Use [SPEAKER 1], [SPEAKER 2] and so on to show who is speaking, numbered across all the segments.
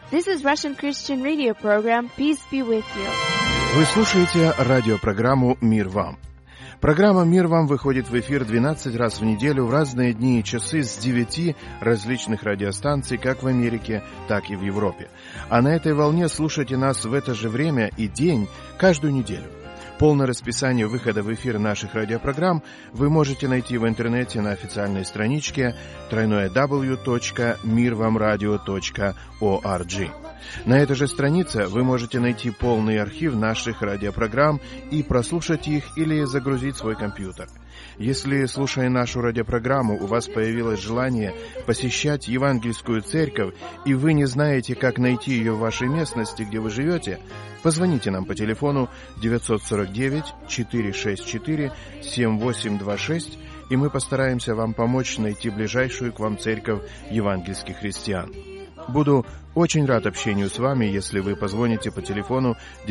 [SPEAKER 1] This is Russian Christian Radio program. Peace be with you.
[SPEAKER 2] Вы слушаете радиопрограмму «Мир вам». Программа «Мир вам» выходит в эфир 12 раз в неделю в разные дни и часы с 9 различных радиостанций, как в Америке, так и в Европе. А на этой волне слушайте нас в это же время и день каждую неделю. Полное расписание выхода в эфир наших радиопрограмм вы можете найти в интернете на официальной страничке www.mirvamradio.org. На этой же странице вы можете найти полный архив наших радиопрограмм и прослушать их или загрузить в свой компьютер. Если, слушая нашу радиопрограмму, у вас появилось желание посещать евангельскую церковь, и вы не знаете, как найти ее в вашей местности, где вы живете, позвоните нам по телефону 949-464-7826, и мы постараемся вам помочь найти ближайшую к вам церковь евангельских христиан. Буду очень рад общению с вами, если вы позвоните по телефону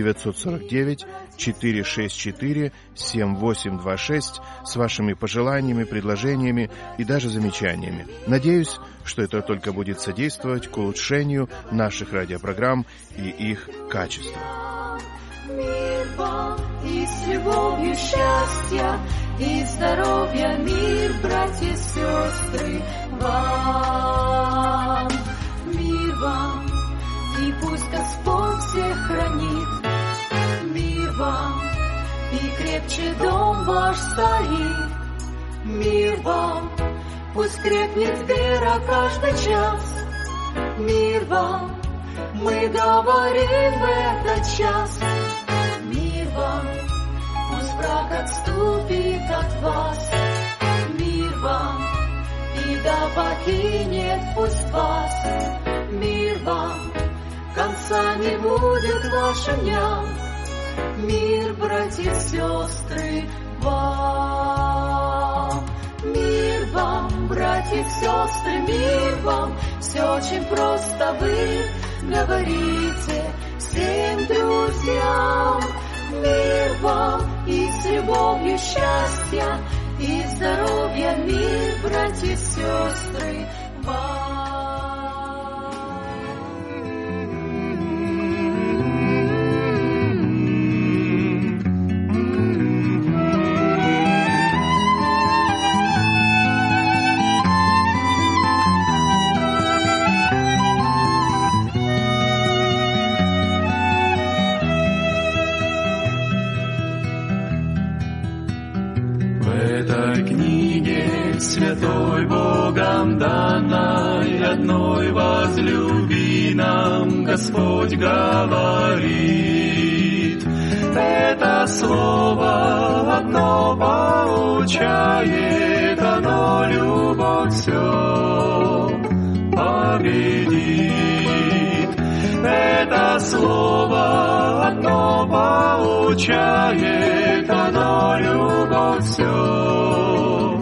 [SPEAKER 2] 949-464-7826 с вашими пожеланиями, предложениями и даже замечаниями. Надеюсь, что это только будет содействовать к улучшению наших радиопрограмм и их качества.
[SPEAKER 3] Мир вам и с любовью счастья и здоровья, мир, братья и сестры, вам. Мир вам, и пусть Господь всех хранит. Мир вам, и крепче дом ваш стоит. Мир вам, пусть крепнет вера каждый час. Мир вам, мы говорим в этот час. Мир вам, пусть враг отступит от вас. Мир вам, и да покинет пусть вас. Мир вам, конца не будет вашим дням. Мир, братья и сестры, вам. Мир вам, братья и сестры, мир вам. Все очень просто вы говорите всем друзьям. Мир вам и с любовью счастья и здоровья, мир, братья и сестры, вам.
[SPEAKER 4] Святой Богом данной, одной возлюби нам, Господь говорит. Это слово одно поучает, оно любовь все победит. Это слово одно поучает, оно любовь все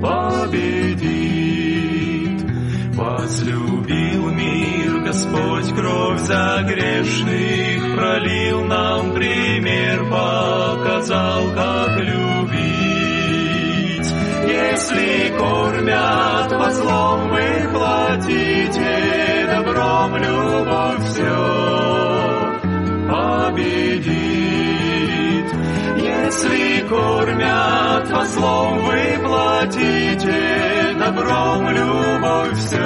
[SPEAKER 4] победит. Возлюбил мир Господь, кровь за грешных пролил, нам пример показал, как любить. Если кормят, по злом вы платите, добром любовь все победит. Если кормят, по злом вы платите, добром любовь все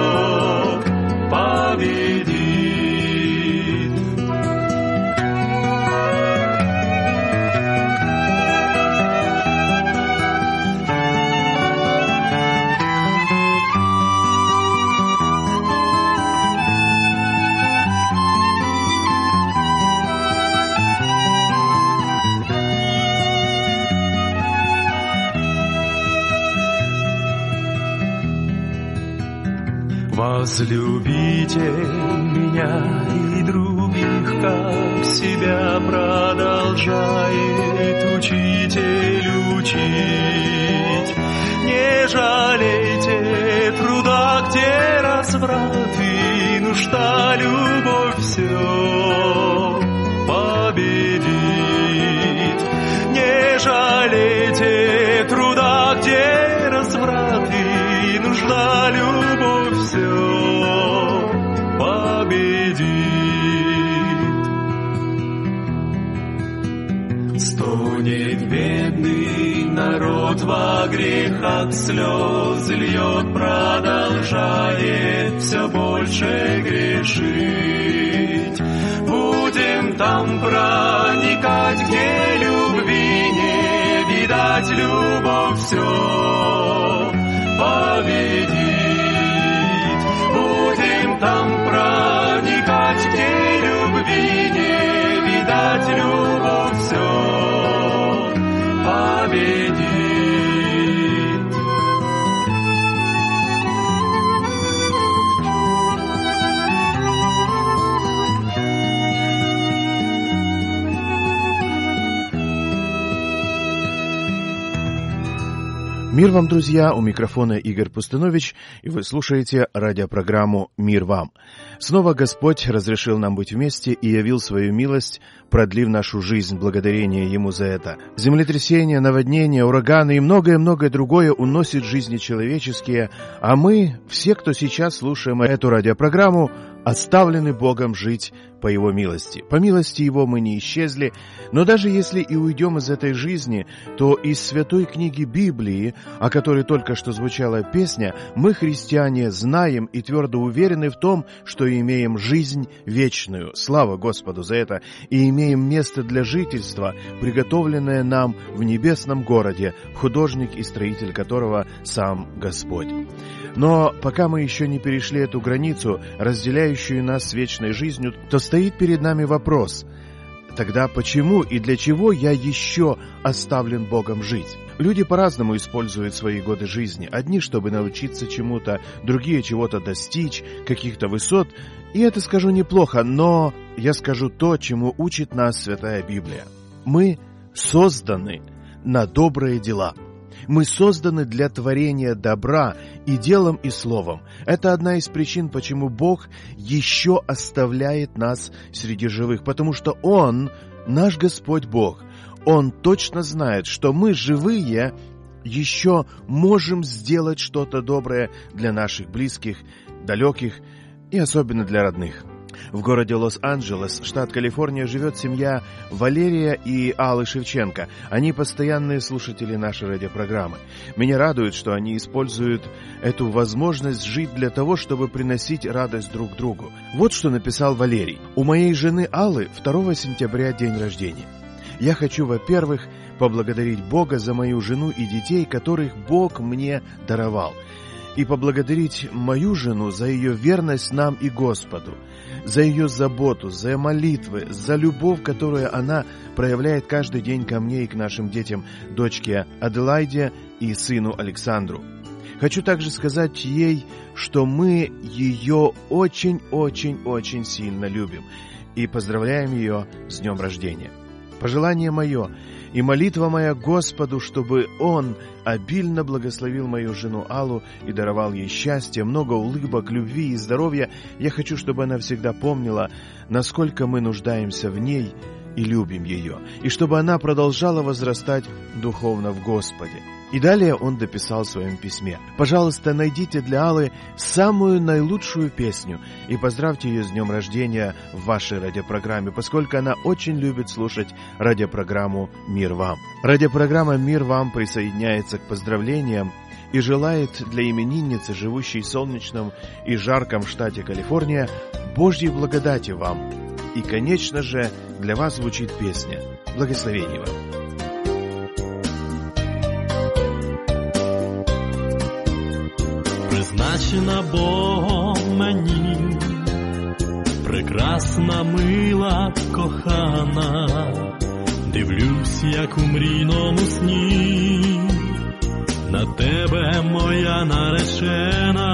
[SPEAKER 4] победит. Возлюбите меня и других, как себя продолжает учитель учить. Не жалейте труда, где разврат и нужда, любовь все победит. Не жалейте труда, где разврат и нужда, любовь все победит. народ во грехах слез льет, продолжает все больше грешить. Будем там проникать, где любви не видать, любовь все победит. Будем там проникать, где любви не видать, любовь все победит.
[SPEAKER 2] Мир вам, друзья! У микрофона Игорь Пустынович, и вы слушаете радиопрограмму «Мир вам». Снова Господь разрешил нам быть вместе и явил свою милость, продлив нашу жизнь, благодарение Ему за это. Землетрясения, наводнения, ураганы и многое-многое другое уносит жизни человеческие, а мы, все, кто сейчас слушаем эту радиопрограмму, оставлены Богом жить по Его милости. По милости Его мы не исчезли, но даже если и уйдем из этой жизни, то из святой книги Библии, о которой только что звучала песня, мы, христиане, знаем и твердо уверены в том, что имеем жизнь вечную. Слава Господу за это! И имеем место для жительства, приготовленное нам в небесном городе, художник и строитель которого сам Господь. Но пока мы еще не перешли эту границу, разделяющую нас с вечной жизнью, то стоит перед нами вопрос: тогда почему и для чего я еще оставлен Богом жить? Люди по-разному используют свои годы жизни. Одни, чтобы научиться чему-то, другие чего-то достичь, каких-то высот. И это скажу неплохо, но я скажу то, чему учит нас Святая Библия. Мы созданы на добрые дела. Мы созданы для творения добра и делом, и словом. Это одна из причин, почему Бог еще оставляет нас среди живых. Потому что Он, наш Господь Бог, Он точно знает, что мы, живые, еще можем сделать что-то доброе для наших близких, далеких и особенно для родных. В городе Лос-Анджелес, штат Калифорния, живет семья Валерия и Аллы Шевченко. Они постоянные слушатели нашей радиопрограммы. Меня радует, что они используют эту возможность жить для того, чтобы приносить радость друг другу. Вот что написал Валерий. У моей жены Аллы 2 сентября день рождения. Я хочу, во-первых, поблагодарить Бога за мою жену и детей, которых Бог мне даровал. И поблагодарить мою жену за ее верность нам и Господу, за ее заботу, за молитвы, за любовь, которую она проявляет каждый день ко мне и к нашим детям, дочке Аделайде и сыну Александру. Хочу также сказать ей, что мы ее очень-очень-очень сильно любим и поздравляем ее с днем рождения. Пожелание мое и молитва моя Господу, чтобы Он обильно благословил мою жену Аллу и даровал ей счастье, много улыбок, любви и здоровья. Я хочу, чтобы она всегда помнила, насколько мы нуждаемся в ней и любим ее, и чтобы она продолжала возрастать духовно в Господе. И далее он дописал в своем письме: «Пожалуйста, найдите для Аллы самую наилучшую песню и поздравьте ее с днем рождения в вашей радиопрограмме, поскольку она очень любит слушать радиопрограмму «Мир вам». Радиопрограмма «Мир вам» присоединяется к поздравлениям и желает для именинницы, живущей в солнечном и жарком штате Калифорния, Божьей благодати вам. И, конечно же, для вас звучит песня. Благословений вам.
[SPEAKER 4] Призначена Богом мені, прекрасна, мила, кохана, дивлюсь, як у мрійному сні, на тебе, моя наречена.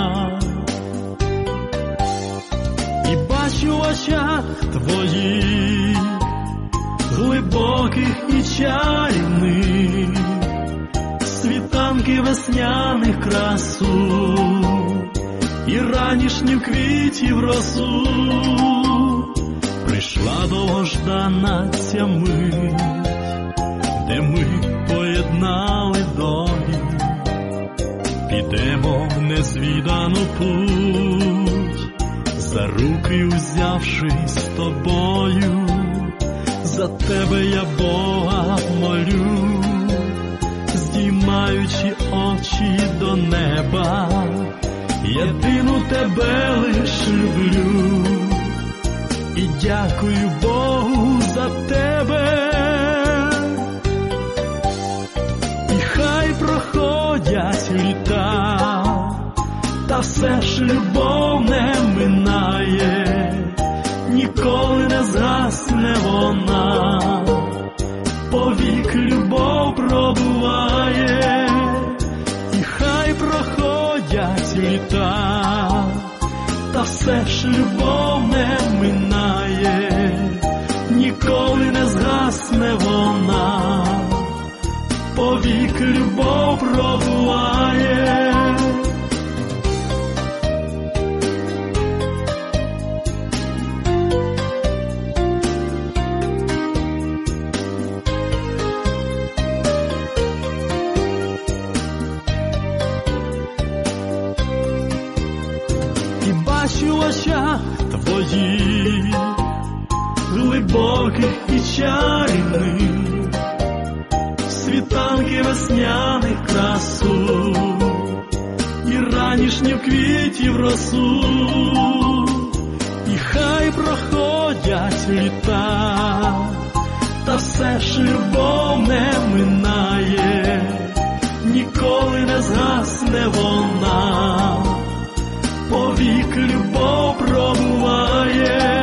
[SPEAKER 4] І бачу в очах твоїх, глибоких і чарівних, світанки весняних красу і ранішніх квітів росу. Прийшла довгождана ця мить, де ми поєднали долі, підемо в незвідану путь, за руки узявшись з тобою, за тебе я Бога молю. піднімаючи очі до неба, єдину тебе лиш люблю, і дякую Богу за тебе. І хай проходять літа, та все ж любов не минає, ніколи не згасне вона, повік любов пробуває. І хай проходять літа, та все ж любов не минає, ніколи не згасне вона, повік любов пробуває. Бачу в очах твоїх, глибоких і чарівних, світанки весняних красу, і ранішніх квітів росу. І хай проходять літа, та все ж любов не минає, ніколи не згасне вона, повік любов пробуває.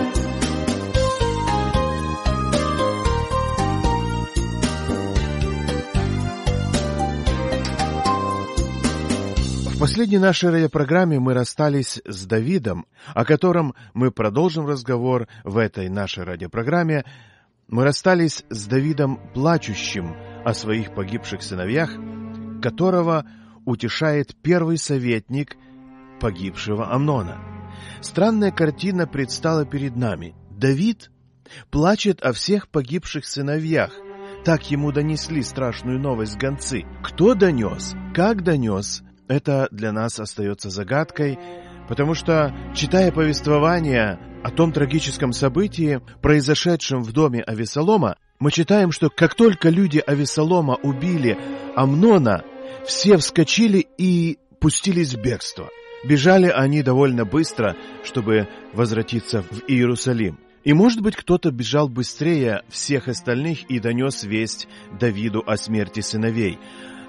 [SPEAKER 2] В последней нашей радиопрограмме мы расстались с Давидом, о котором мы продолжим разговор в этой нашей радиопрограмме. Мы расстались с Давидом плачущим о своих погибших сыновьях, которого утешает первый советник погибшего Амнона. Странная картина предстала перед нами. Давид плачет о всех погибших сыновьях. Так ему донесли страшную новость гонцы. Кто донес? Как донес? Это для нас остается загадкой, потому что, читая повествование о том трагическом событии, произошедшем в доме Авессалома, мы читаем, что как только люди Авессалома убили Амнона, все вскочили и пустились в бегство. Бежали они довольно быстро, чтобы возвратиться в Иерусалим. И, может быть, кто-то бежал быстрее всех остальных и донес весть Давиду о смерти сыновей.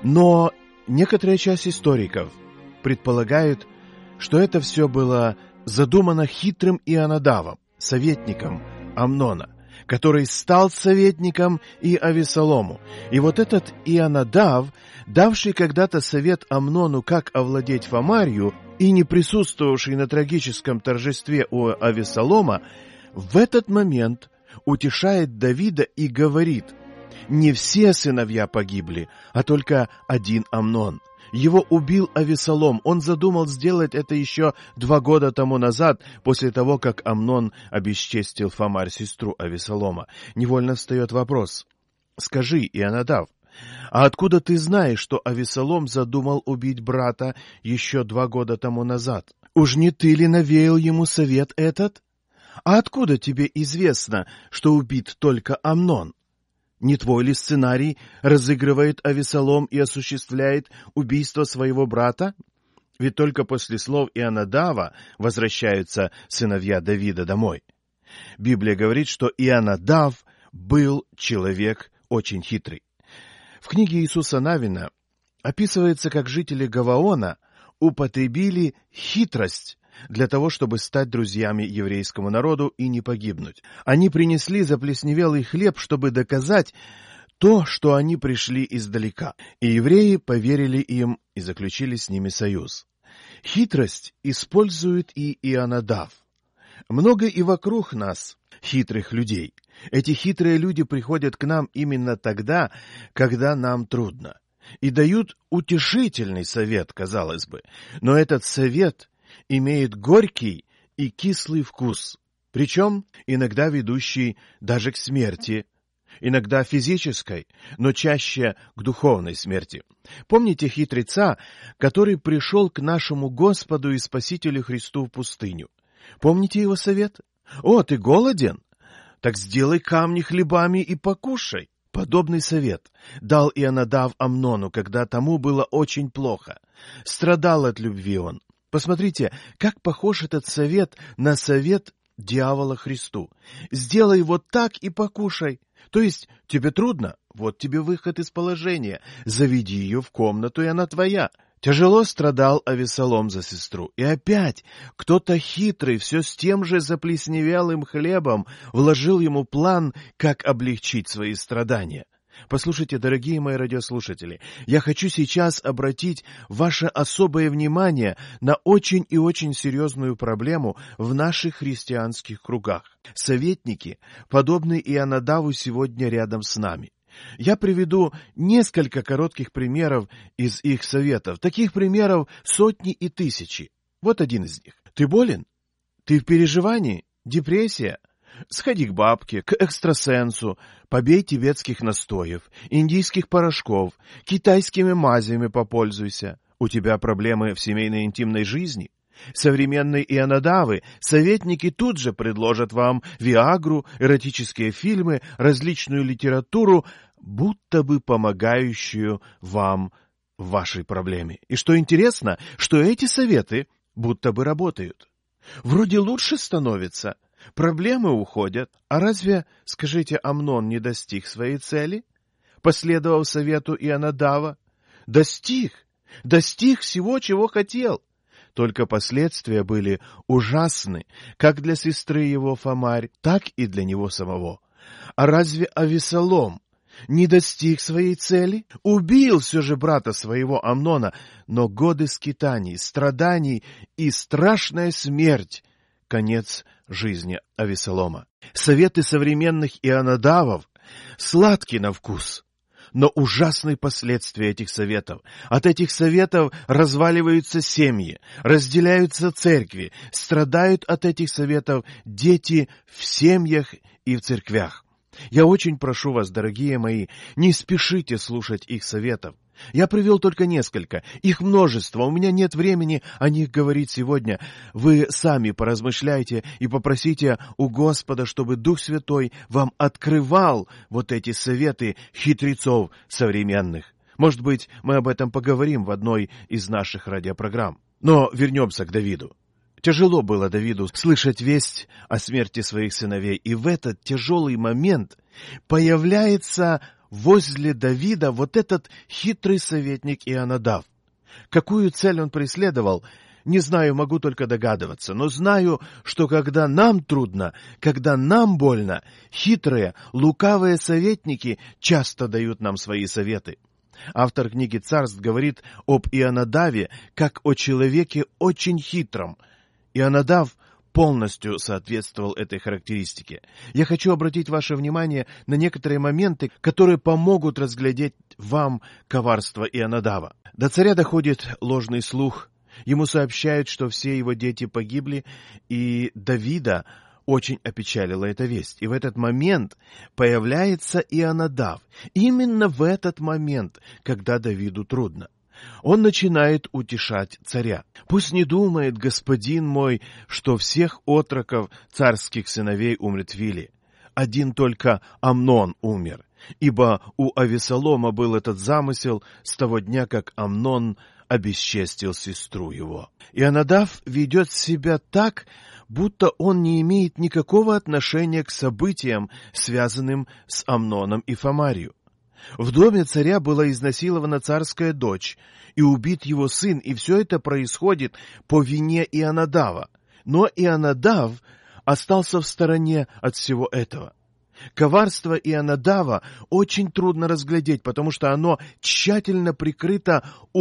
[SPEAKER 2] Но некоторая часть историков предполагают, что это все было задумано хитрым Ионадавом, советником Амнона, который стал советником и Авессалому. И вот этот Ионадав, давший когда-то совет Амнону, как овладеть Фамарью, и не присутствовавший на трагическом торжестве у Авессалома, в этот момент утешает Давида и говорит: не все сыновья погибли, а только один Амнон. Его убил Авессалом. Он задумал сделать это еще 2 года тому назад, после того, как Амнон обесчестил Фамарь, сестру Авессалома. Невольно встает вопрос: скажи, Ионадав, а откуда ты знаешь, что Авессалом задумал убить брата еще 2 года тому назад? Уж не ты ли навеял ему совет этот? А откуда тебе известно, что убит только Амнон? Не твой ли сценарий разыгрывает Авессалом и осуществляет убийство своего брата? Ведь только после слов Ионадава возвращаются сыновья Давида домой. Библия говорит, что Ионадав был человек очень хитрый. В книге Иисуса Навина описывается, как жители Гаваона употребили хитрость для того, чтобы стать друзьями еврейскому народу и не погибнуть. Они принесли заплесневелый хлеб, чтобы доказать то, что они пришли издалека. И евреи поверили им и заключили с ними союз. Хитрость использует и Ионадав. Много и вокруг нас хитрых людей. Эти хитрые люди приходят к нам именно тогда, когда нам трудно, и дают утешительный совет, казалось бы. Но этот совет имеет горький и кислый вкус, причем иногда ведущий даже к смерти, иногда физической, но чаще к духовной смерти. Помните хитреца, который пришел к нашему Господу и Спасителю Христу в пустыню? Помните его совет? «О, ты голоден? Так сделай камни хлебами и покушай». Подобный совет дал Ионадав Амнону, когда тому было очень плохо. Страдал от любви он. Посмотрите, как похож этот совет на совет дьявола Христу. «Сделай вот так и покушай». То есть, тебе трудно? Вот тебе выход из положения. Заведи ее в комнату, и она твоя. Тяжело страдал Авесолом за сестру. И опять кто-то хитрый, все с тем же заплесневелым хлебом, вложил ему план, как облегчить свои страдания. Послушайте, дорогие мои радиослушатели, я хочу сейчас обратить ваше особое внимание на очень и очень серьезную проблему в наших христианских кругах. Советники, подобные Ионадаву, сегодня рядом с нами. Я приведу несколько коротких примеров из их советов. Таких примеров сотни и тысячи. Вот один из них. Ты болен? Ты в переживании? Депрессия? Сходи к бабке, к экстрасенсу, побей тибетских настоев, индийских порошков, китайскими мазями попользуйся. У тебя проблемы в семейной интимной жизни? Современные Ионадавы, советники тут же предложат вам виагру, эротические фильмы, различную литературу, будто бы помогающую вам в вашей проблеме. И что интересно, что эти советы будто бы работают. Вроде лучше становится, проблемы уходят. А разве, скажите, Амнон не достиг своей цели, последовав совету Ионадава? Достиг всего, чего хотел. Только последствия были ужасны, как для сестры его Фомарь, так и для него самого. А разве Авесолом не достиг своей цели? Убил все же брата своего Амнона, но годы скитаний, страданий и страшная смерть — конец жизни Авесолома. Советы современных Ионадавов сладки на вкус, но ужасные последствия этих советов. От этих советов разваливаются семьи, разделяются церкви, страдают от этих советов дети в семьях и в церквях. Я очень прошу вас, дорогие мои, не спешите слушать их советов. Я привел только несколько, их множество, у меня нет времени о них говорить сегодня. Вы сами поразмышляйте и попросите у Господа, чтобы Дух Святой вам открывал вот эти советы хитрецов современных. Может быть, мы об этом поговорим в одной из наших радиопрограмм. Но вернемся к Давиду. Тяжело было Давиду слышать весть о смерти своих сыновей, и в этот тяжелый момент появляется возле Давида вот этот хитрый советник Ионадав. Какую цель он преследовал, не знаю, могу только догадываться, но знаю, что когда нам трудно, когда нам больно, хитрые, лукавые советники часто дают нам свои советы. Автор книги «Царств» говорит об Ионадаве как о человеке очень хитром. Ионадав полностью соответствовал этой характеристике. Я хочу обратить ваше внимание на некоторые моменты, которые помогут разглядеть вам коварство Ионадава. До царя доходит ложный слух. Ему сообщают, что все его дети погибли, и Давида очень опечалила эта весть. И в этот момент появляется Ионадав. Именно в этот момент, когда Давиду трудно. Он начинает утешать царя. «Пусть не думает господин мой, что всех отроков царских сыновей умертвили. Один только Амнон умер, ибо у Авесолома был этот замысел с того дня, как Амнон обесчестил сестру его». Ионадав ведет себя так, будто он не имеет никакого отношения к событиям, связанным с Амноном и Фомарью. В доме царя была изнасилована царская дочь, и убит его сын, и все это происходит по вине Ионадава. Но Ионадав остался в стороне от всего этого. Коварство Ионадава очень трудно разглядеть, потому что оно тщательно прикрыто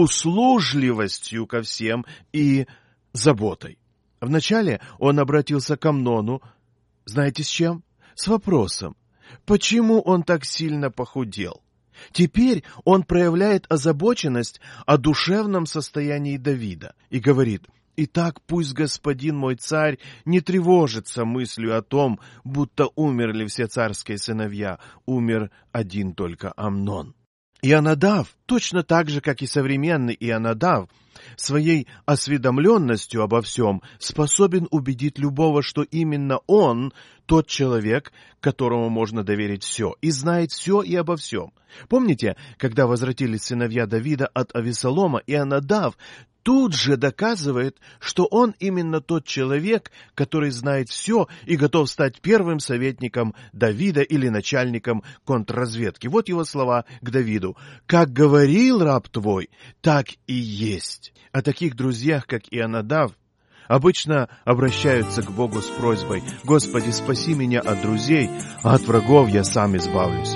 [SPEAKER 2] услужливостью ко всем и заботой. Вначале он обратился к Амнону, знаете с чем? С вопросом, почему он так сильно похудел? Теперь он проявляет озабоченность о душевном состоянии Давида и говорит: «Итак, пусть господин мой царь не тревожится мыслью о том, будто умерли все царские сыновья, умер один только Амнон». Ионадав, точно так же, как и современный Ионадав, своей осведомленностью обо всем способен убедить любого, что именно он тот человек, которому можно доверить все, и знает все и обо всем. Помните, когда возвратились сыновья Давида от Авесолома, Ионадав тут же доказывает, что он именно тот человек, который знает все и готов стать первым советником Давида или начальником контрразведки. Вот его слова к Давиду. «Как говорил раб твой, так и есть». О таких друзьях, как Ионадав, обычно обращаются к Богу с просьбой: «Господи, спаси меня от друзей, а от врагов я сам избавлюсь».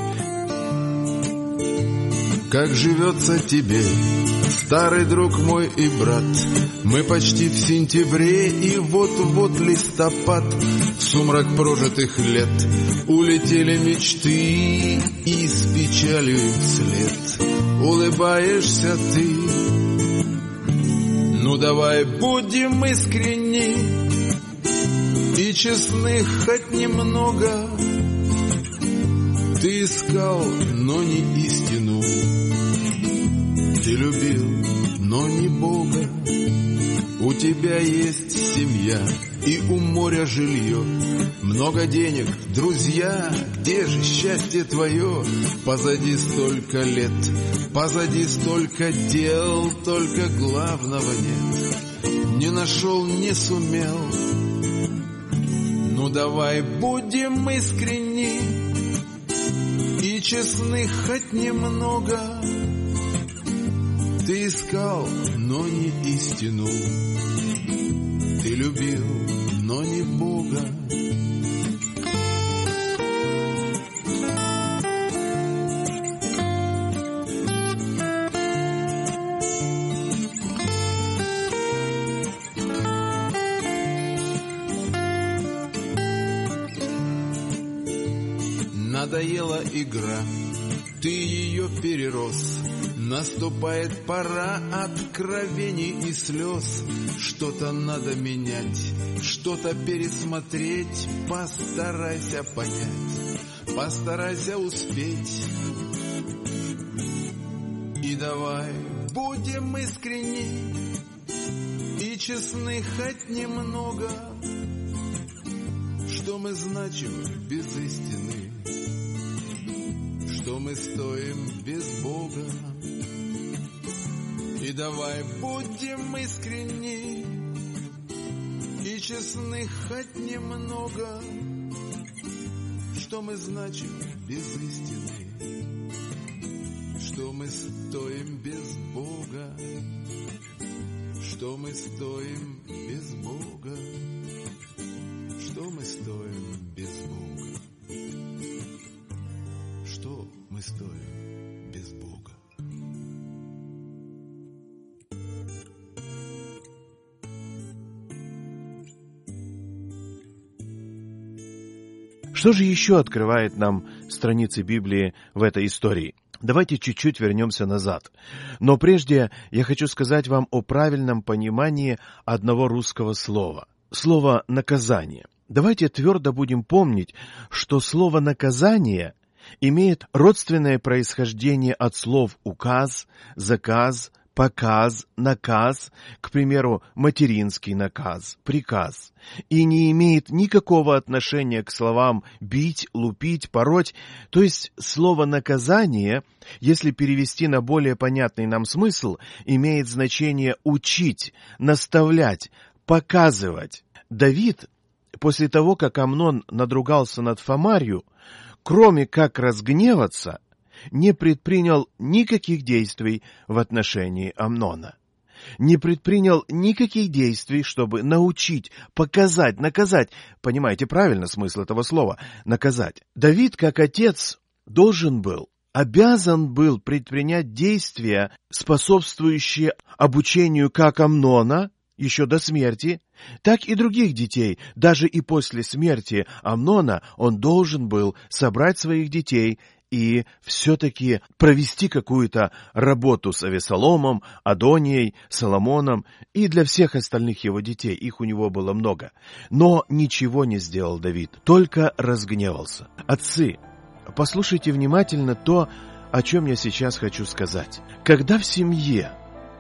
[SPEAKER 5] Как живется тебе, старый друг мой и брат? Мы почти в сентябре, и вот-вот листопад. В сумрак прожитых лет улетели мечты, и с печалью вслед улыбаешься ты. Ну давай будем искренни и честны хоть немного. Ты искал, но не истину, ты любил, но не Бога. У тебя есть семья и у моря жилье, много денег, друзья, где же счастье твое? Позади столько лет, позади столько дел, только главного нет. Не нашел, не сумел. Ну давай будем искренни и честны хоть немного. Ты искал, но не истину, ты любил, но не Бога. Надоела игра, ты ее перерос. Наступает пора откровений и слез. Что-то надо менять, что-то пересмотреть. Постарайся понять, постарайся успеть. И давай будем искренни и честны хоть немного. Что мы значим без истины? Что мы стоим без Бога? И давай будем искренни и честны хоть немного. Что мы значим без истины? Что мы стоим без Бога? Что мы стоим без Бога? Что мы стоим без Бога? Что мы стоим без Бога?
[SPEAKER 2] Что же еще открывает нам страницы Библии в этой истории? Давайте чуть-чуть вернемся назад. Но прежде я хочу сказать вам о правильном понимании одного русского слова. Слово «наказание». Давайте твердо будем помнить, что слово «наказание» имеет родственное происхождение от слов «указ», «заказ», «показ», «наказ», к примеру, материнский наказ, «приказ», и не имеет никакого отношения к словам «бить», «лупить», «пороть». То есть слово «наказание», если перевести на более понятный нам смысл, имеет значение «учить», «наставлять», «показывать». Давид, после того, как Амнон надругался над Фомарью, кроме как разгневаться, не предпринял никаких действий в отношении Амнона. Не предпринял никаких действий, чтобы научить, показать, наказать. Понимаете правильно смысл этого слова? Наказать. Давид, как отец, обязан был предпринять действия, способствующие обучению как Амнона, еще до смерти, так и других детей. Даже и после смерти Амнона он должен был собрать своих детей и все-таки провести какую-то работу с Авесоломом, Адонией, Соломоном и для всех остальных его детей. Их у него было много. Но ничего не сделал Давид, только разгневался. Отцы, послушайте внимательно то, о чем я сейчас хочу сказать. Когда в семье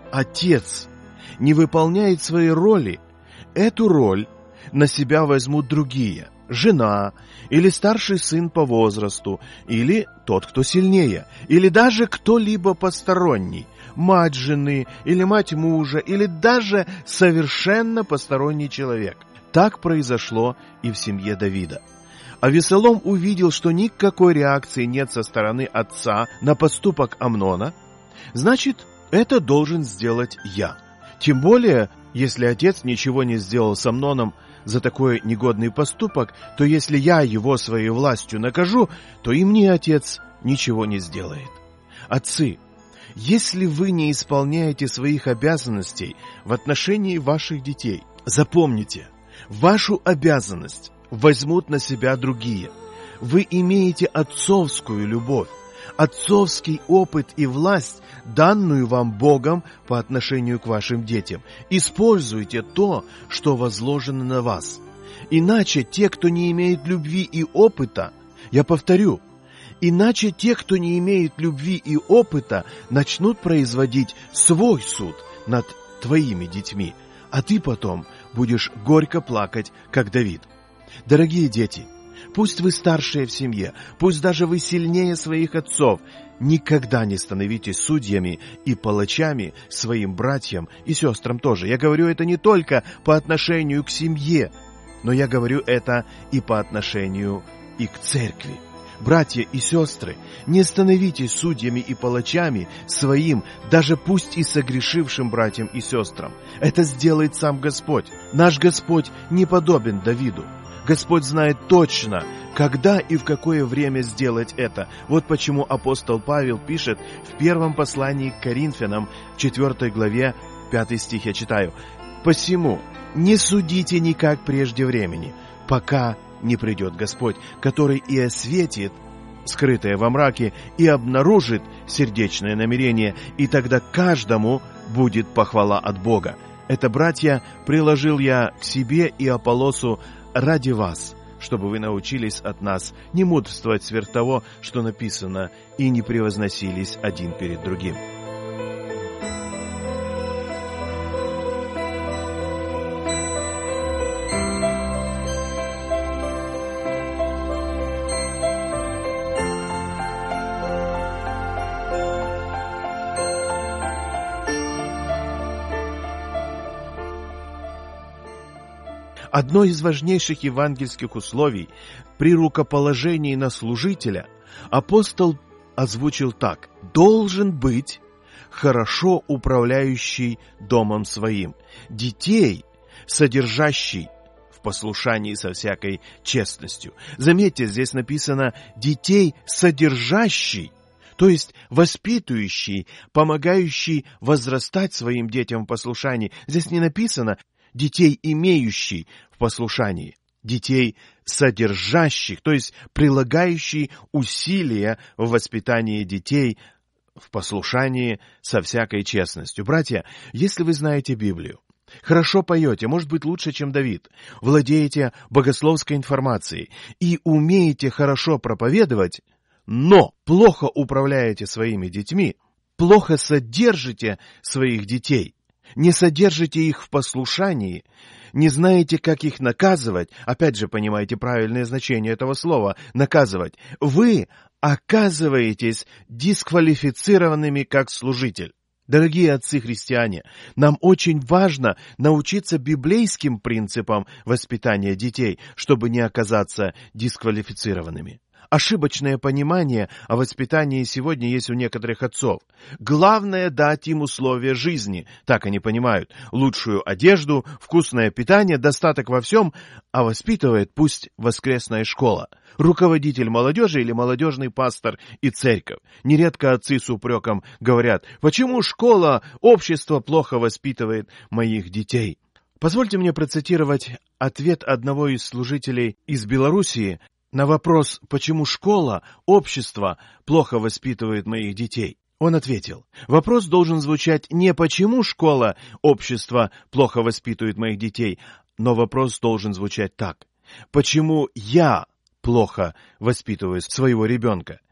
[SPEAKER 2] отец не выполняет своей роли, эту роль на себя возьмут другие. Жена, или старший сын по возрасту, или тот, кто сильнее, или даже кто-либо посторонний, мать жены, или мать мужа, или даже совершенно посторонний человек. Так произошло и в семье Давида. Авесолом увидел, что никакой реакции нет со стороны отца на поступок Амнона, значит, это должен сделать я. Тем более, если отец ничего не сделал с Амноном за такой негодный поступок, то если я его своей властью накажу, то и мне отец ничего не сделает. Отцы, если вы не исполняете своих обязанностей в отношении ваших детей, запомните, вашу обязанность возьмут на себя другие. Вы имеете отцовскую любовь, отцовский опыт и власть, данную вам Богом по отношению к вашим детям. Используйте то, что возложено на вас. Иначе те, кто не имеет любви и опыта, я повторю, иначе те, кто не имеет любви и опыта, начнут производить свой суд над твоими детьми, а ты потом будешь горько плакать, как Давид. Дорогие дети, пусть вы старшие в семье, пусть даже вы сильнее своих отцов, никогда не становитесь судьями и палачами своим братьям и сестрам тоже. Я говорю это не только по отношению к семье, но я говорю это и по отношению и к церкви. Братья и сестры, не становитесь судьями и палачами своим, даже пусть и согрешившим братьям и сестрам. Это сделает сам Господь. Наш Господь не подобен Давиду. Господь знает точно, когда и в какое время сделать это. Вот почему апостол Павел пишет в первом послании к Коринфянам, в 4 главе, 5 стих я читаю: «Посему не судите никак прежде времени, пока не придет Господь, который и осветит скрытое во мраке и обнаружит сердечное намерение, и тогда каждому будет похвала от Бога. Это, братья, приложил я к себе и Аполлосу ради вас, чтобы вы научились от нас не мудрствовать сверх того, что написано, и не превозносились один перед другим». Одно из важнейших евангельских условий при рукоположении на служителя апостол озвучил так: «Должен быть хорошо управляющий домом своим, детей, содержащий в послушании со всякой честностью». Заметьте, здесь написано «детей, содержащий», то есть воспитывающий, помогающий возрастать своим детям в послушании. Здесь не написано детей, имеющий в послушании, детей, содержащих, то есть прилагающий усилия в воспитании детей в послушании со всякой честностью. Братья, если вы знаете Библию, хорошо поете, может быть, лучше, чем Давид, владеете богословской информацией и умеете хорошо проповедовать, но плохо управляете своими детьми, плохо содержите своих детей, не содержите их в послушании, не знаете, как их наказывать, опять же, понимаете правильное значение этого слова «наказывать», вы оказываетесь дисквалифицированными как служитель. Дорогие отцы-христиане, нам очень важно научиться библейским принципам воспитания детей, чтобы не оказаться дисквалифицированными. Ошибочное понимание о воспитании сегодня есть у некоторых отцов. Главное – дать им условия жизни, так они понимают. Лучшую одежду, вкусное питание, достаток во всем, а воспитывает пусть воскресная школа, руководитель молодежи или молодежный пастор и церковь. Нередко отцы с упреком говорят: «Почему школа, общество плохо воспитывает моих детей?» Позвольте мне процитировать ответ одного из служителей из Белоруссии на вопрос, почему школа, общество плохо воспитывает моих детей. Он ответил: вопрос должен звучать не «почему школа, общество плохо воспитывает моих детей», но вопрос должен звучать так: «Почему я плохо воспитываю своего ребенка?»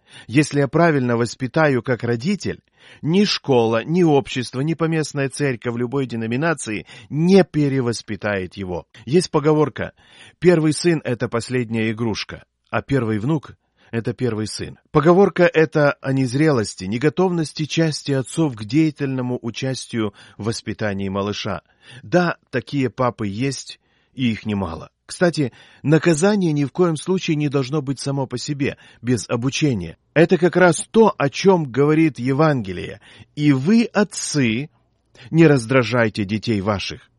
[SPEAKER 2] Если я правильно воспитаю как родитель, ни школа, ни общество, ни поместная церковь любой деноминации не перевоспитает его. Есть поговорка: первый сын – это последняя игрушка, а первый внук – это первый сын. Поговорка эта о незрелости, неготовности части отцов к деятельному участию в воспитании малыша. Да, такие папы есть, и их немало. Кстати, наказание ни в коем случае не должно быть само по себе, без обучения. Это как раз то, о чем говорит Евангелие. «И вы, отцы, не раздражайте детей ваших».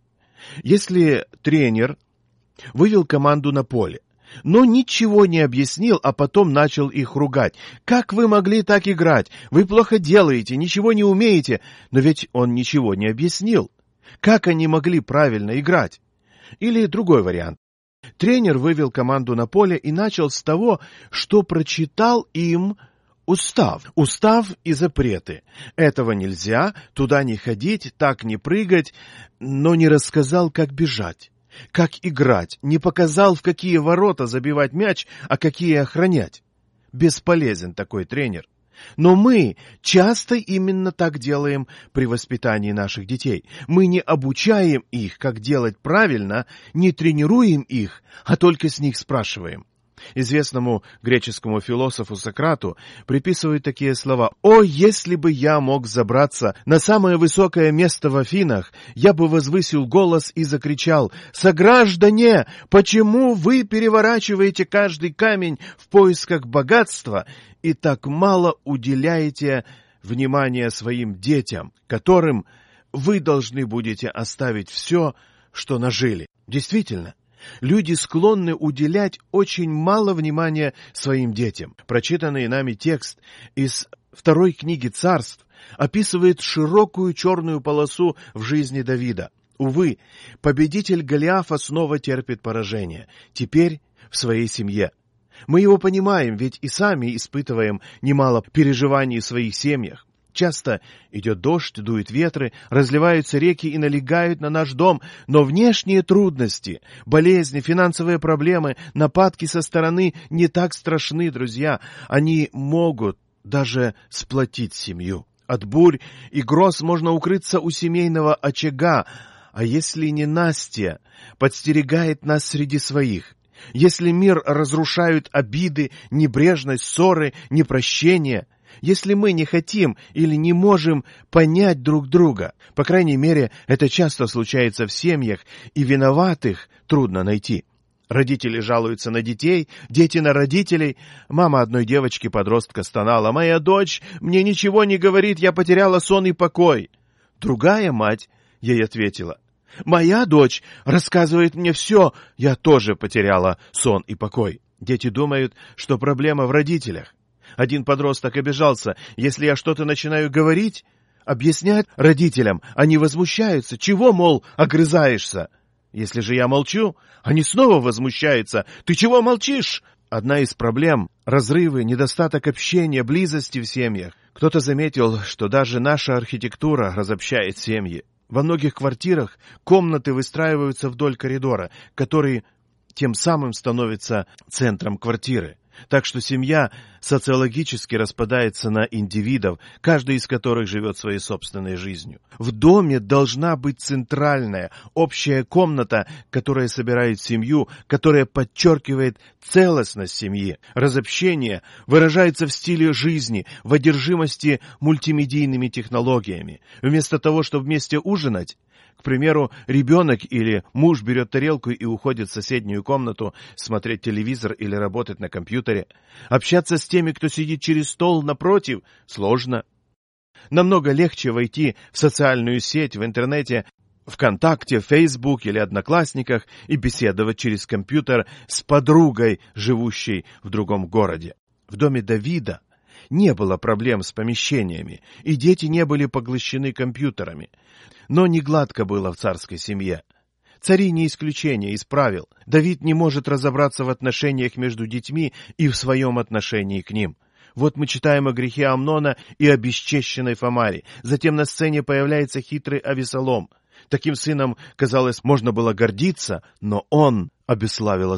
[SPEAKER 2] Если тренер вывел команду на поле, но ничего не объяснил, а потом начал их ругать: «Как вы могли так играть? Вы плохо делаете, ничего не умеете». Но ведь он ничего не объяснил. Как они могли правильно играть? Или другой вариант. Тренер вывел команду на поле и начал с того, что прочитал им устав. Устав и запреты. Этого нельзя, туда не ходить, так не прыгать, но не рассказал, как бежать, как играть, не показал, в какие ворота забивать мяч, а какие охранять. Бесполезен такой тренер. Но мы часто именно так делаем при воспитании наших детей. Мы не обучаем их, как делать правильно, не тренируем их, а только с них спрашиваем. Известному греческому философу Сократу приписывают такие слова: «О, если бы я мог забраться на самое высокое место в Афинах, я бы возвысил голос и закричал: сограждане, почему вы переворачиваете каждый камень в поисках богатства и так мало уделяете внимания своим детям, которым вы должны будете оставить все, что нажили». Действительно, люди склонны уделять очень мало внимания своим детям. Прочитанный нами текст из 2 книги Царств описывает широкую черную полосу в жизни Давида. Увы, победитель Голиафа снова терпит поражение, теперь в своей семье. Мы его понимаем, ведь и сами испытываем немало переживаний в своих семьях. Часто идет дождь, дуют ветры, разливаются реки и налегают на наш дом, но внешние трудности, болезни, финансовые проблемы, нападки со стороны не так страшны, друзья. Они могут даже сплотить семью. От бурь и гроз можно укрыться у семейного очага, а если ненастье подстерегает нас среди своих, если мир разрушают обиды, небрежность, ссоры, непрощение, если мы не хотим или не можем понять друг друга, по крайней мере, это часто случается в семьях, и виноватых трудно найти. Родители жалуются на детей, дети на родителей. Мама одной девочки-подростка стонала: «Моя дочь мне ничего не говорит, я потеряла сон и покой». Другая мать ей ответила: «Моя дочь рассказывает мне все, я тоже потеряла сон и покой». Дети думают, что проблема в родителях. Один подросток обижался: если я что-то начинаю говорить, объяснять родителям, они возмущаются. Чего, мол, огрызаешься? Если же я молчу, они снова возмущаются. Ты чего молчишь? Одна из проблем – разрывы, недостаток общения, близости в семьях. Кто-то заметил, что даже наша архитектура разобщает семьи. Во многих квартирах комнаты выстраиваются вдоль коридора, который тем самым становится центром квартиры. Так что семья социологически распадается на индивидов, каждый из которых живет своей собственной жизнью. В доме должна быть центральная, общая комната, которая собирает семью, которая подчеркивает целостность семьи. Разобщение выражается в стиле жизни, в одержимости мультимедийными технологиями. Вместо того, чтобы вместе ужинать, к примеру, ребенок или муж берет тарелку и уходит в соседнюю комнату смотреть телевизор или работать на компьютере. Общаться с теми, кто сидит через стол напротив, сложно. Намного легче войти в социальную сеть в интернете, ВКонтакте, Фейсбук или Одноклассниках и беседовать через компьютер с подругой, живущей в другом городе. В доме Давида не было проблем с помещениями, и дети не были поглощены компьютерами. Но не гладко было в царской семье. Цари не исключение из правил. Давид не может разобраться в отношениях между детьми и в своем отношении к ним. Вот мы читаем о грехе Амнона и о бесчещенной Фамаре. Затем на сцене появляется хитрый Авесолом. Таким сыном, казалось, можно было гордиться, но он обесславил отца.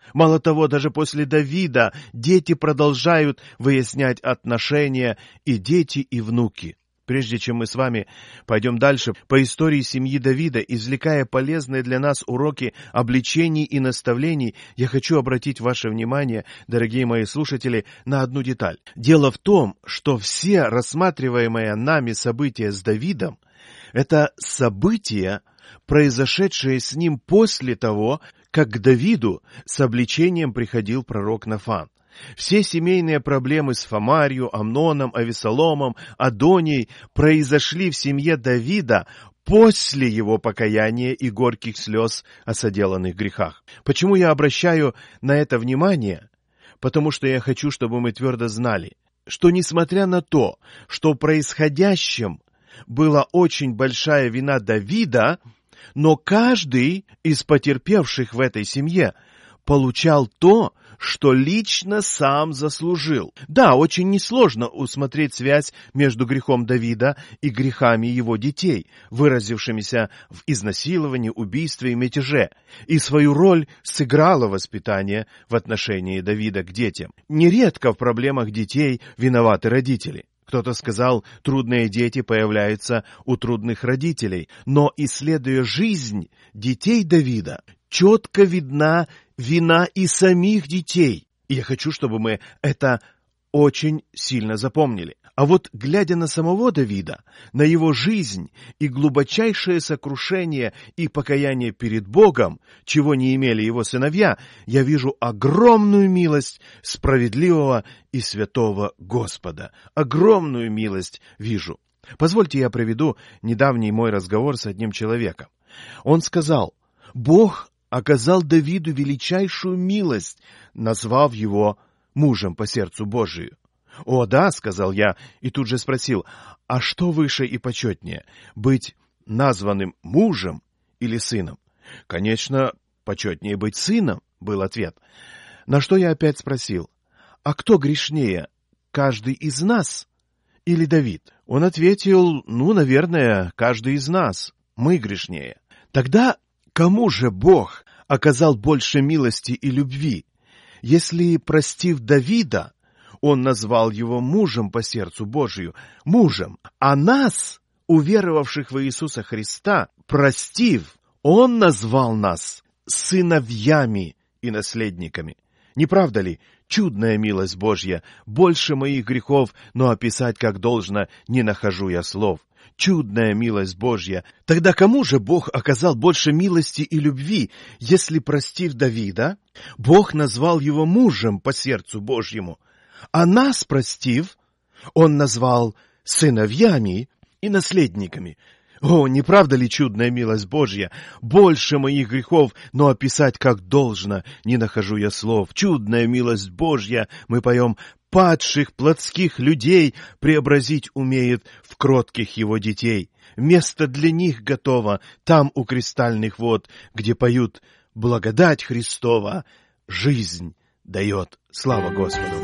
[SPEAKER 2] Мало того, даже после Давида дети продолжают выяснять отношения, и дети, и внуки. Прежде чем мы с вами пойдем дальше по истории семьи Давида, извлекая полезные для нас уроки обличений и наставлений, я хочу обратить ваше внимание, дорогие мои слушатели, на одну деталь. Дело в том, что все рассматриваемые нами события с Давидом — это события, произошедшие с ним после того, как к Давиду с обличением приходил пророк Нафан. Все семейные проблемы с Фамарью, Амноном, Авесоломом, Адонией произошли в семье Давида после его покаяния и горьких слез о соделанных грехах. Почему я обращаю на это внимание? Потому что я хочу, чтобы мы твердо знали, что несмотря на то, что в происходящем была очень большая вина Давида, но каждый из потерпевших в этой семье получал то, что лично сам заслужил. Да, очень несложно усмотреть связь между грехом Давида и грехами его детей, выразившимися в изнасиловании, убийстве и мятеже. И свою роль сыграло воспитание в отношении Давида к детям. Нередко в проблемах детей виноваты родители. Кто-то сказал, трудные дети появляются у трудных родителей. Но, исследуя жизнь детей Давида, четко видна вина и самих детей. И я хочу, чтобы мы это очень сильно запомнили. А вот, глядя на самого Давида, на его жизнь и глубочайшее сокрушение и покаяние перед Богом, чего не имели его сыновья, я вижу огромную милость справедливого и святого Господа. Огромную милость вижу. Позвольте, я приведу недавний мой разговор с одним человеком. Он сказал: «Бог оказал Давиду величайшую милость, назвав его мужем по сердцу Божию». «О, да», — сказал я, и тут же спросил: «А что выше и почетнее, быть названным мужем или сыном?» «Конечно, почетнее быть сыном», — был ответ. На что я опять спросил: «А кто грешнее, каждый из нас или Давид?» Он ответил: наверное, каждый из нас, мы грешнее. Тогда кому же Бог оказал больше милости и любви, если, простив Давида, Он назвал его мужем по сердцу Божию, мужем, а нас, уверовавших в Иисуса Христа, простив, Он назвал нас сыновьями и наследниками? Не правда ли? Чудная милость Божья, больше моих грехов, но описать как должно не нахожу я слов. Чудная милость Божья. Тогда кому же Бог оказал больше милости и любви, если, простив Давида, Бог назвал его мужем по сердцу Божьему, а нас, простив, Он назвал сыновьями и наследниками? О, не правда ли чудная милость Божья? Больше моих грехов, но описать как должно не нахожу я слов. Чудная милость Божья, мы поем, падших плотских людей преобразить умеет в кротких его детей. Место для них готово там у кристальных вод, где поют благодать Христова, жизнь дает. Слава Господу!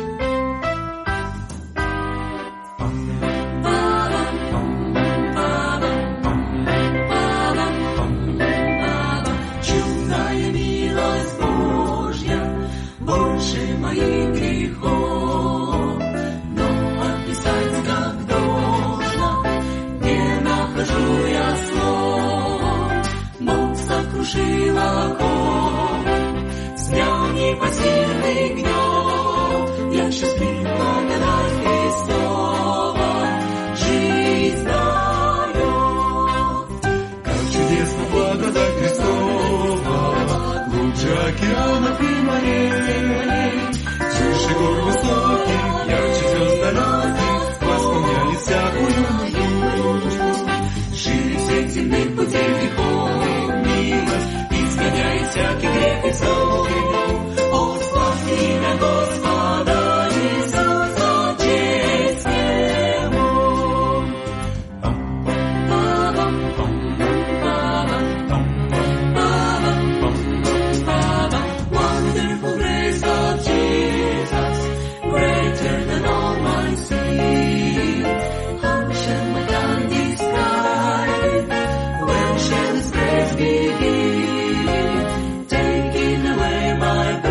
[SPEAKER 3] Снял непосильный гнев, я счастлив, благодать Христова, жизнь дает. Как чудесна благодать Христова, глубже океанов и морей, свыше гор высоких, ярче звезд далеких, восполняли всякую нужду, шире всех земных путей грехов, милость изгоняет всякий грех и сон. О, славь имя Господа Иисуса, честь Ему. Wonderful grace of Jesus, greater than all my sin. How shall my God describe? Where shall His grace begin? Taking away my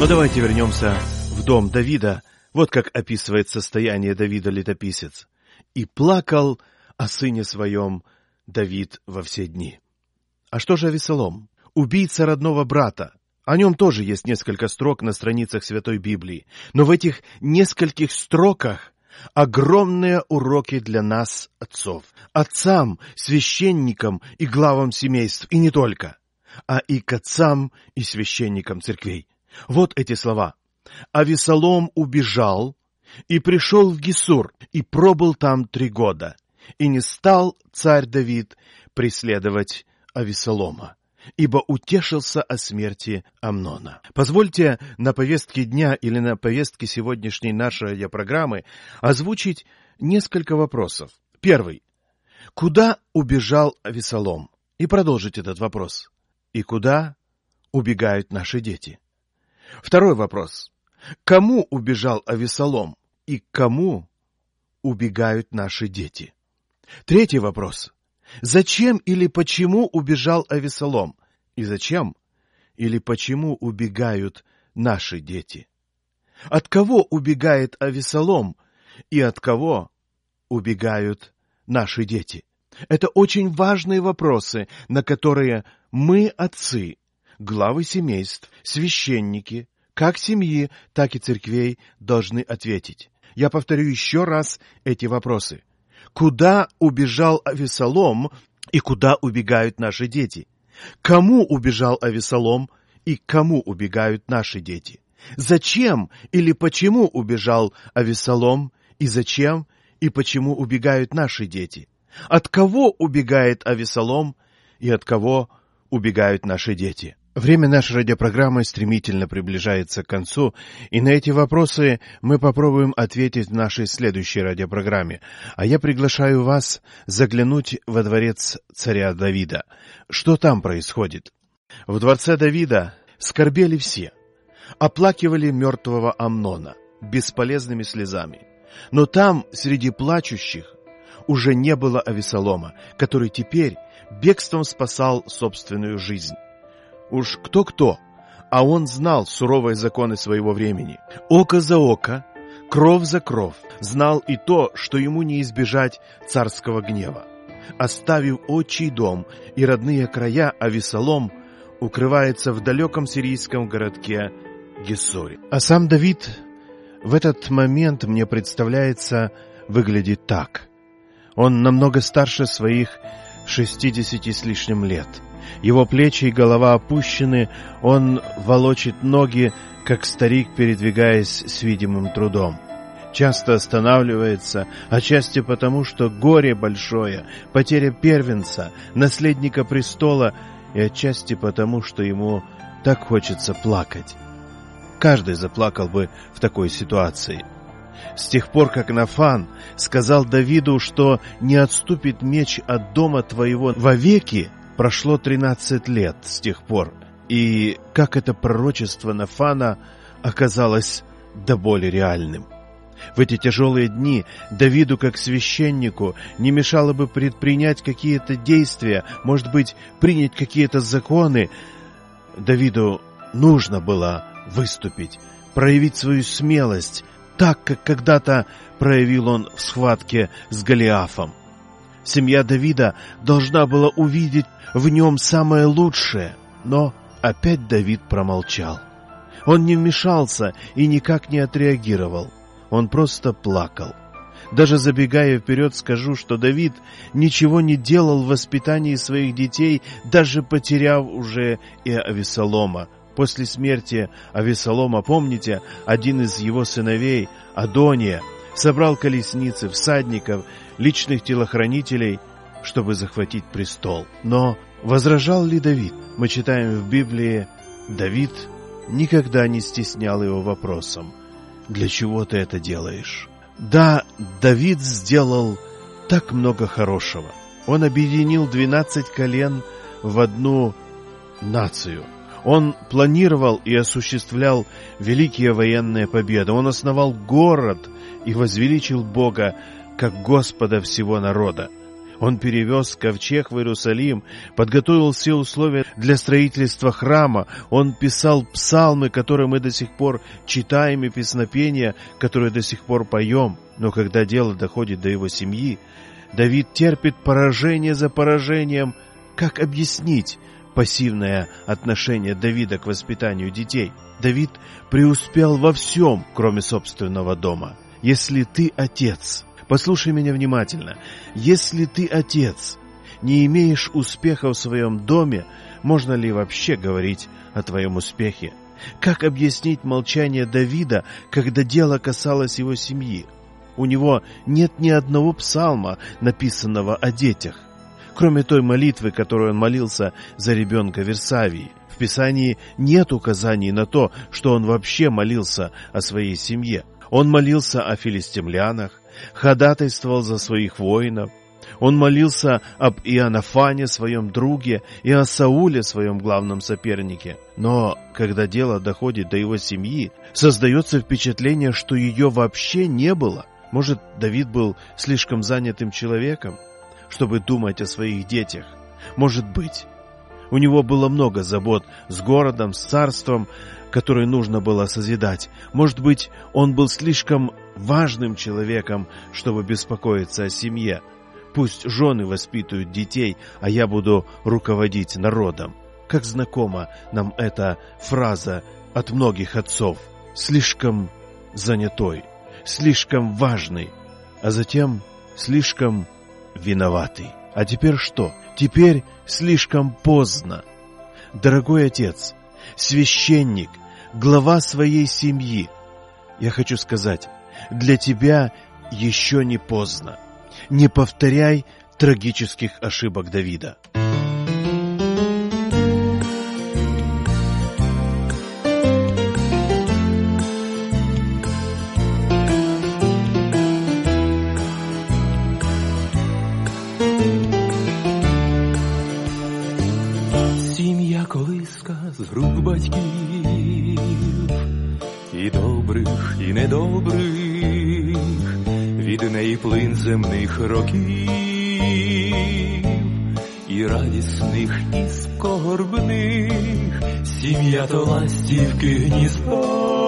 [SPEAKER 2] Но давайте вернемся в дом Давида. Вот как описывает состояние Давида летописец. «И плакал о сыне своем Давид во все дни». А что же Авесолом? Убийца родного брата. О нем тоже есть несколько строк на страницах Святой Библии. Но в этих нескольких строках огромные уроки для нас, отцов. Отцам, священникам и главам семейств. И не только, а и к отцам и священникам церквей. Вот эти слова. «Авесолом убежал и пришел в Гесур, и пробыл там 3 года. И не стал царь Давид преследовать Авесолома, ибо утешился о смерти Амнона». Позвольте на повестке дня или на повестке сегодняшней нашей радиопрограммы озвучить несколько вопросов. Первый. Куда убежал Авесолом? И продолжить этот вопрос. И куда убегают наши дети? Второй вопрос. Кому убежал Авесолом? И к кому убегают наши дети? Третий вопрос. Зачем или почему убежал Авесолом? И зачем или почему убегают наши дети? От кого убегает Авесолом? И от кого убегают наши дети? Это очень важные вопросы, на которые мы, отцы, главы семейств, священники, как семьи, так и церквей, должны ответить. Я повторю еще раз эти вопросы. Куда убежал Авесолом и куда убегают наши дети? Кому убежал Авесолом и к кому убегают наши дети? Зачем или почему убежал Авесолом и зачем и почему убегают наши дети? От кого убегает Авесолом и от кого убегают наши дети? Время нашей радиопрограммы стремительно приближается к концу, и на эти вопросы мы попробуем ответить в нашей следующей радиопрограмме. А я приглашаю вас заглянуть во дворец царя Давида. Что там происходит? В дворце Давида скорбели все, оплакивали мертвого Амнона бесполезными слезами. Но там, среди плачущих, уже не было Авесолома, который теперь бегством спасал собственную жизнь. Уж кто-кто, а он знал суровые законы своего времени. Око за око, кровь за кровь, знал и то, что ему не избежать царского гнева. Оставив отчий дом и родные края, Авесолом укрывается в далеком сирийском городке Гесуре. А сам Давид в этот момент, мне представляется, выглядит так. Он намного старше своих 60 с лишним лет. Его плечи и голова опущены, он волочит ноги, как старик, передвигаясь с видимым трудом. Часто останавливается, отчасти потому, что горе большое, потеря первенца, наследника престола, и отчасти потому, что ему так хочется плакать. Каждый заплакал бы в такой ситуации. С тех пор, как Нафан сказал Давиду, что не отступит меч от дома твоего вовеки, прошло 13 лет с тех пор, и как это пророчество Нафана оказалось до боли реальным. В эти тяжелые дни Давиду, как священнику, не мешало бы предпринять какие-то действия, может быть, принять какие-то законы. Давиду нужно было выступить, проявить свою смелость, так, как когда-то проявил он в схватке с Голиафом. Семья Давида должна была увидеть в нем самое лучшее, но опять Давид промолчал. Он не вмешался и никак не отреагировал. Он просто плакал. Даже забегая вперед, скажу, что Давид ничего не делал в воспитании своих детей, даже потеряв уже и Авесолома. После смерти Авесолома, помните, один из его сыновей, Адония, собрал колесницы, всадников, личных телохранителей, чтобы захватить престол. Но возражал ли Давид? Мы читаем в Библии, Давид никогда не стеснял его вопросом: «Для чего ты это делаешь?» Да, Давид сделал так много хорошего. Он объединил 12 колен в одну нацию. Он планировал и осуществлял великие военные победы. Он основал город и возвеличил Бога как Господа всего народа. Он перевез ковчег в Иерусалим, подготовил все условия для строительства храма. Он писал псалмы, которые мы до сих пор читаем, и песнопения, которые до сих пор поем. Но когда дело доходит до его семьи, Давид терпит поражение за поражением. Как объяснить пассивное отношение Давида к воспитанию детей? Давид преуспел во всем, кроме собственного дома. Если ты отец, послушай меня внимательно, если ты отец, не имеешь успеха в своем доме, можно ли вообще говорить о твоем успехе? Как объяснить молчание Давида, когда дело касалось его семьи? У него нет ни одного псалма, написанного о детях, кроме той молитвы, которую он молился за ребенка в Вирсавии. В Писании нет указаний на то, что он вообще молился о своей семье. Он молился о филистимлянах, ходатайствовал за своих воинов. Он молился об Иоаннафане, своем друге, и о Сауле, своем главном сопернике. Но когда дело доходит до его семьи, создается впечатление, что ее вообще не было. Может, Давид был слишком занятым человеком, чтобы думать о своих детях? Может быть. У него было много забот с городом, с царством, которое нужно было созидать. Может быть, он был слишком важным человеком, чтобы беспокоиться о семье. Пусть жены воспитывают детей, а я буду руководить народом. Как знакома нам эта фраза от многих отцов. Слишком занятой, слишком важный, а затем слишком виноватый. А теперь что? Теперь слишком поздно. Дорогой отец, священник, глава своей семьи, я хочу сказать, для тебя еще не поздно. Не повторяй трагических ошибок Давида.
[SPEAKER 6] Сім'я колиска з рук батьків, і добрих, і недобрих, від неї плин земних років, і радісних, і скорбних. Сім'я то ластівки гніздо,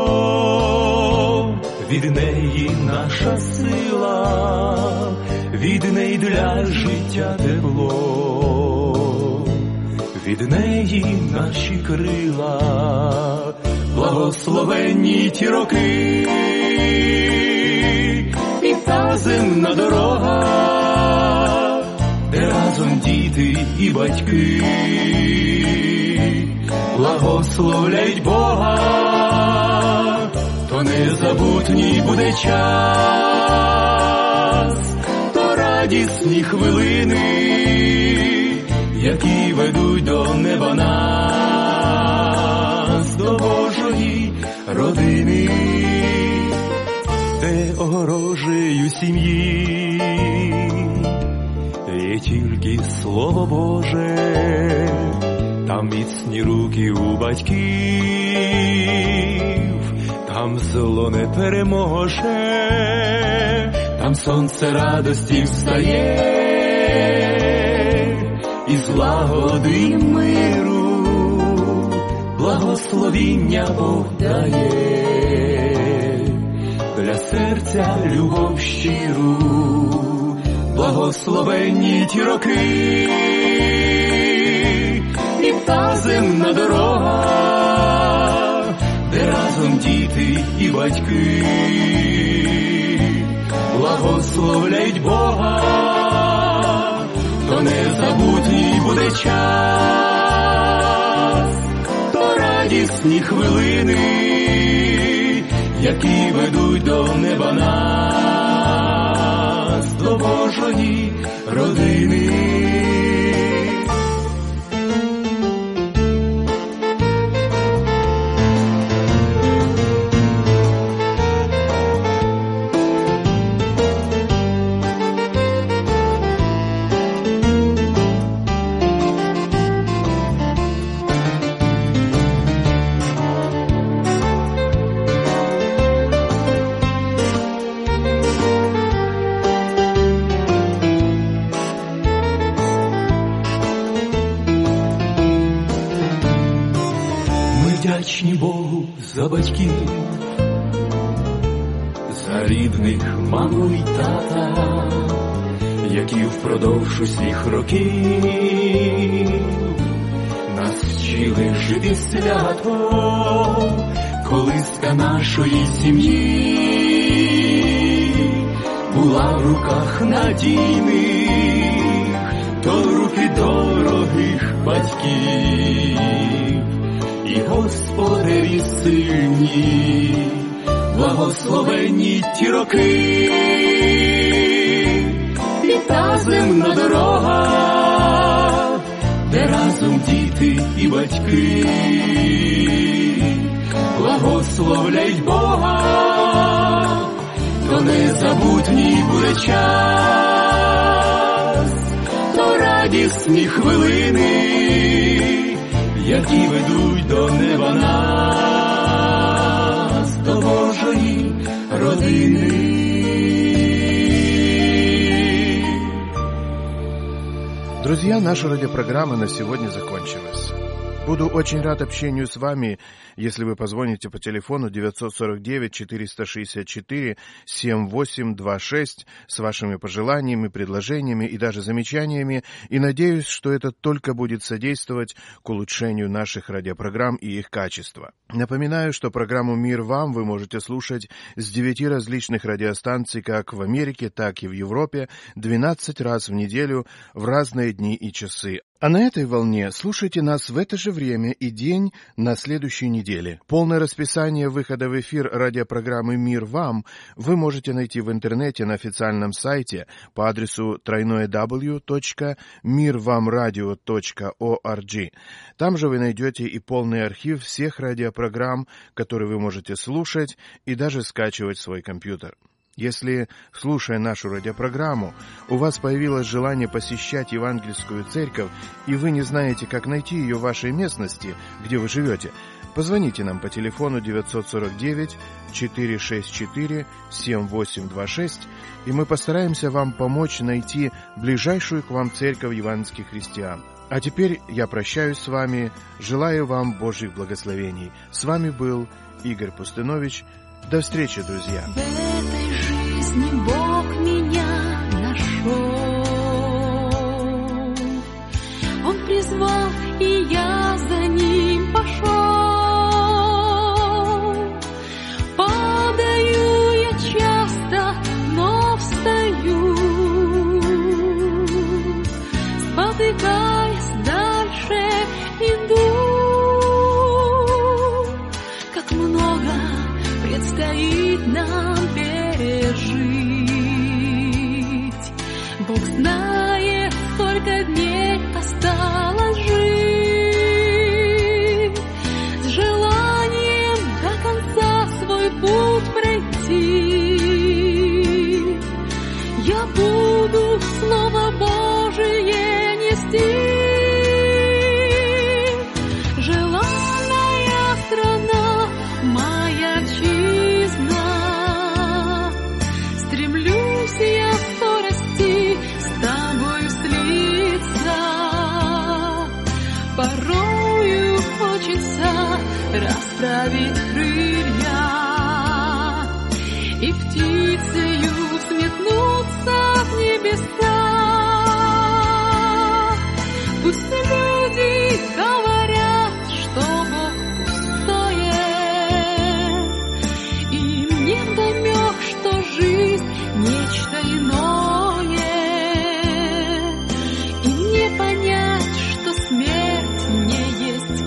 [SPEAKER 6] від неї наша сила, від неї для життя тепло, від неї наші крила, благословенні ті роки, і та земна дорога, де разом діти і батьки благословляють Бога, то незабутній буде час, то радісні хвилини, які ведуть до неба нас, до Божої родини, де огорожею сім'ї є тільки Слово Боже, там міцні руки у батьків, там зло не переможе, там сонце радості встає, і злагоди й миру благословіння Бог дає, для серця любов щиру, благословенні ті роки, і та земна дорога, де разом діти і батьки благословляють Бога, то незабутній буде час, то радісні хвилини, які ведуть до неба нас, до Божої родини. вдячні Богу за батьків, за рідних маму й тата, які впродовж усіх років нас вчили жити свято, колиска нашої сім'ї була в руках надійних, то руки дорогих батьків, і господарі сильні, благословенні ті роки, і та земна дорога, де разом діти і батьки благословляють Бога, то незабутній буде час, то радісні хвилини, які ведуть до неба нас, до Божої родини.
[SPEAKER 2] Друзья, наша радиопрограмма на сегодня закончилась. Буду очень рад общению с вами, если вы позвоните по телефону 949-464-7826 с вашими пожеланиями, предложениями и даже замечаниями, и надеюсь, что это только будет содействовать к улучшению наших радиопрограмм и их качества. Напоминаю, что программу «Мир вам» вы можете слушать с 9 различных радиостанций как в Америке, так и в Европе 12 раз в неделю в разные дни и часы. А на этой волне слушайте нас в это же время и день на следующей неделе. Полное расписание выхода в эфир радиопрограммы «Мир вам» вы можете найти в интернете на официальном сайте по адресу www.mirvamradio.org. Там же вы найдете и полный архив всех радиопрограмм, которые вы можете слушать и даже скачивать в свой компьютер. Если, слушая нашу радиопрограмму, у вас появилось желание посещать евангельскую церковь, и вы не знаете, как найти ее в вашей местности, где вы живете, позвоните нам по телефону 949-464-7826, и мы постараемся вам помочь найти ближайшую к вам церковь евангельских христиан. А теперь я прощаюсь с вами, желаю вам Божьих благословений. С вами был Игорь Пустынович. До встречи, друзья!
[SPEAKER 3] В этой жизни Бог меня нашел. Он призвал, и я за ним пошел. Падаю я часто, но встаю. Спотыкаясь, дальше иду. Как много предстоит нам пережить. Бог знает, сколько дней осталось жить. С желанием до конца свой путь пройти. Я буду Слово Божие нести. Желанная страна, моя отчизна, стремлюсь я в скорости с тобою слиться. Порою хочется расправить крылья и птицею взметнуться в небеса. Пусть люди говорят, что Бог пустое, им не вдомек, что жизнь нечто иное, им не понять, что смерть не есть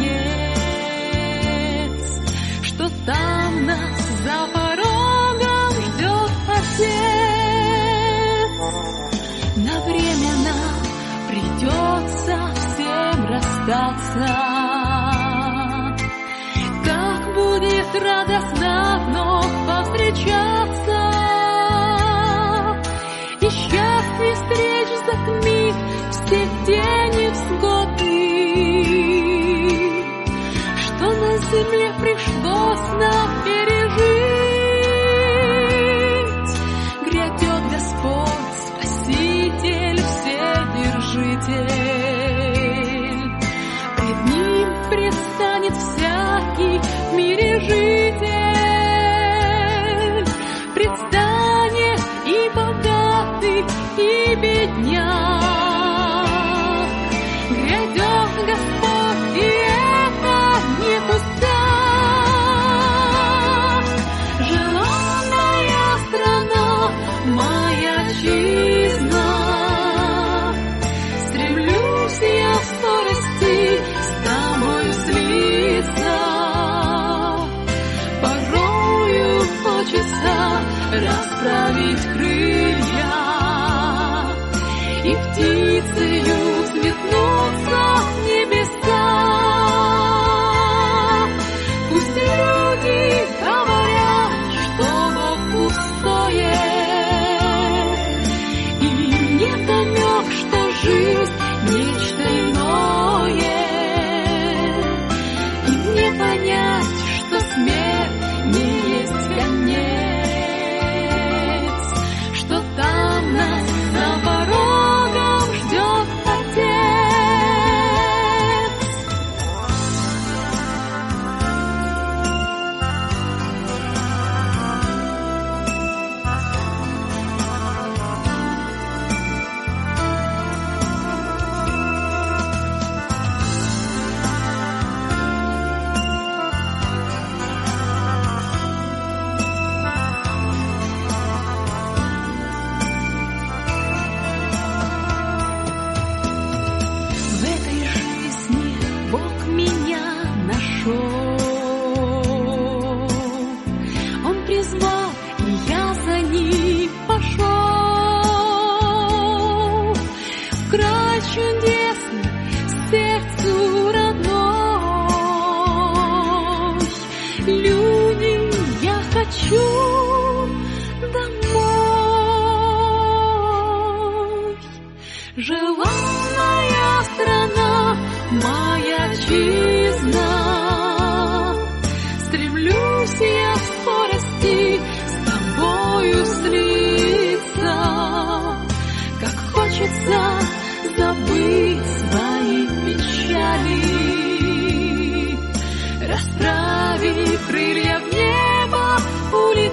[SPEAKER 3] конец, что там нас за порогом ждет Отец. На время нам придется всем расстаться. Как будет радостно вновь повстречаться, и счастье встреч затмит все тени невзгоды, что на земле пришлось нам пережить. Грядет Господь, Спаситель, Вседержитель, пред Ним предстанет всякий богатый и бедняк. Грядет Господь, и это не пустяк. Желанная страна, моя отчизна, стремлюсь я в скорости с тобою слиться. Порою хочется расправить крылья и птицею взметнуться в небеса. Пусть люди говорят, что Бог пустое, и не намек, что жизнь нечто иное, и мне понять, что смерть не есть конец, что там нас за порогом ждет Отец. В этой жизни Бог меня нашел. Он призвал, и я за ним пошел. В край чудесный, сердцу родной. Люди, я хочу домой. Желанная страна, моя отчизна, стремлюсь я в скорости с тобою слиться. Как хочется забыть свои печали, расправив крылья в небо, улететь.